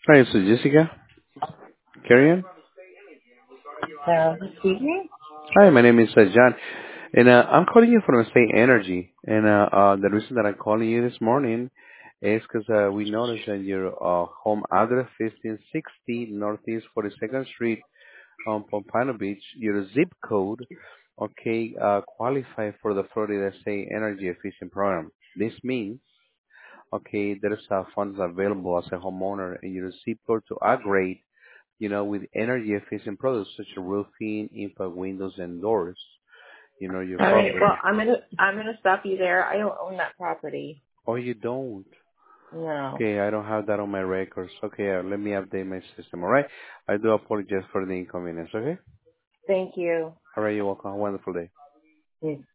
Hi, so Jessica, Carrion. Excuse me? Hi, my name is John, and I'm calling you from State Energy. And the reason that I'm calling you this morning is because we noticed that your home address, 1560 Northeast 42nd Street, Pompano Beach, your zip code, okay, qualify for the Florida State Energy Efficient Program. This means, okay, there's funds available as a homeowner in your zip code to upgrade with energy efficient products such as roofing, impact windows and doors, your All right. Well, property. I'm gonna stop you there. I don't own that property. Oh, you don't? No. Okay, I don't have that on my records. Okay, let me update my system, all right? I do apologize for the inconvenience, okay? Thank you. All right, you're welcome. Have a wonderful day.